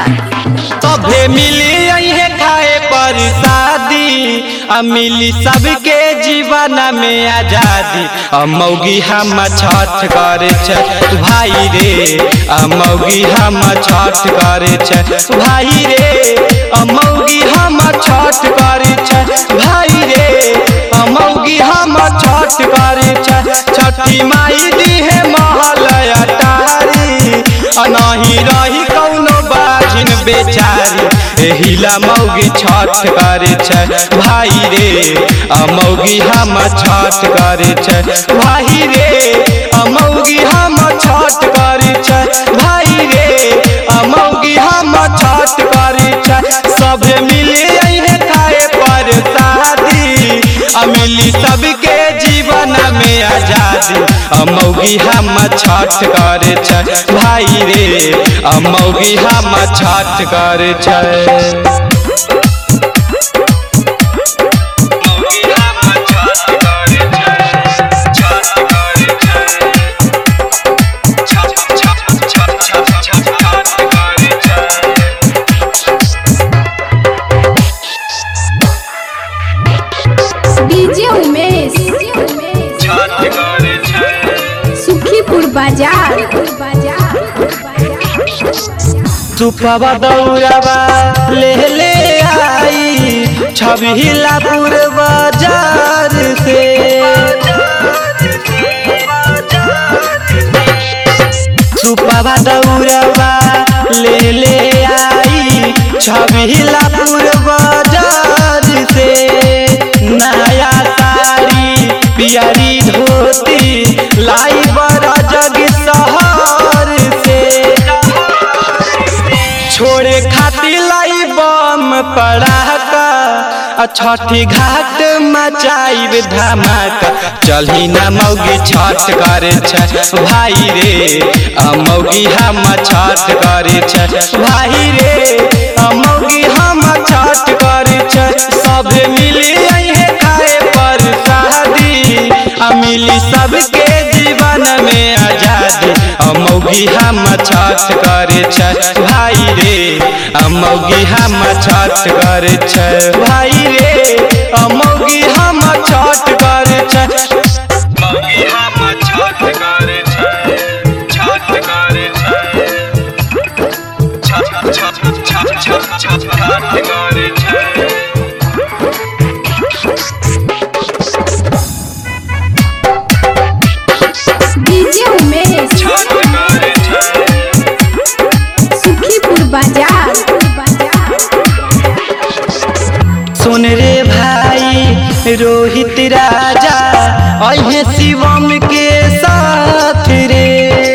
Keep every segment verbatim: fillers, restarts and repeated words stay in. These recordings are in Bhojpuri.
तभे मिली है खाए पर शादी मिली सबके जीवन में आजादी मौगी हम छठ करे भाई रे मौगी हम छठ करे भाई रे मौगी हम छठ करे भाई रे मौगी हम छठ करे छठी माई दी है महल अटारी नहीं रही कौनो बाजिन बेचारी एहिला मौगी छठ करे भाई रे मौगी हम छठ करे भाई रे मौगी हम छठ करे भाई रे मौगी हम छठ करे सभे मिली है खाए पर शादी मिली सबके जीवन में आजादी मौगी हम छठ करे भाई रे मौगी हम छठ करे डीजे उमेश सुखीपुर बाजार सुपवा दौड़वा ले ले आई छबिलापुर बाजार से सुपवा दौड़वा ले ले आई छबिलापुर बाजार से नया साड़ी पियरी धोती लाई बड़ा जग शहर से छोड़े खातिर लाई बम पड़ाका छठी घाट मचाई धमाका चली न मौगी छठ करे भाई रे मौगी हम छठ करे भाई रे मौगी हम छठ करे सभे मिली है खाए पर शादी मिली सबके जीवन में आजादी मौगी हम छठ करे भाई रे मौगी हम छठ करे भाई रे मौगी हम छठ करे मौगी हम छठ करे छठ करे छठ छठ छठ छठ करे डीजे उमेश सुखीपुर बाजार सुन रे भाई रोहित राजा अहे शिवम के साथ रे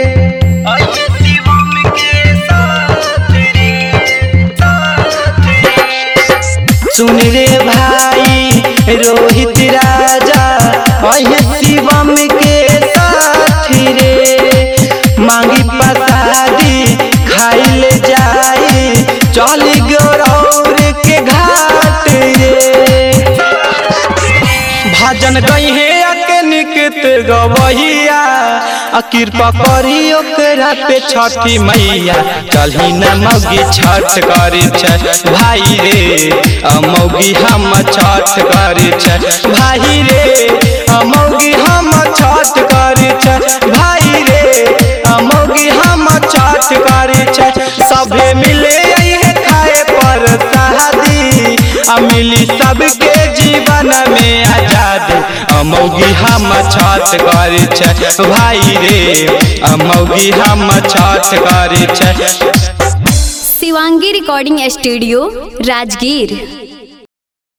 सुन रे भाई रोहित राजा अहे शिवम के साथ रे मांगी प्रसादी खाइल जाई चली गौरौर के घाट रे भजन गई है निकत गवैया कृपा करी ओकरा पे छठी मैया चली न मौगी छठ करे भाई रे मौगी हम छठ करे भाई रे मौगी हम छठ करे भाई रे मौगी हम छठ करे सभे मिले है खाए पर शादी मिली सबके जीवन में आजादी मौगी हम छठ करे भाई रे मौगी हम छठ करे। Shivangi recording studio Rajgir.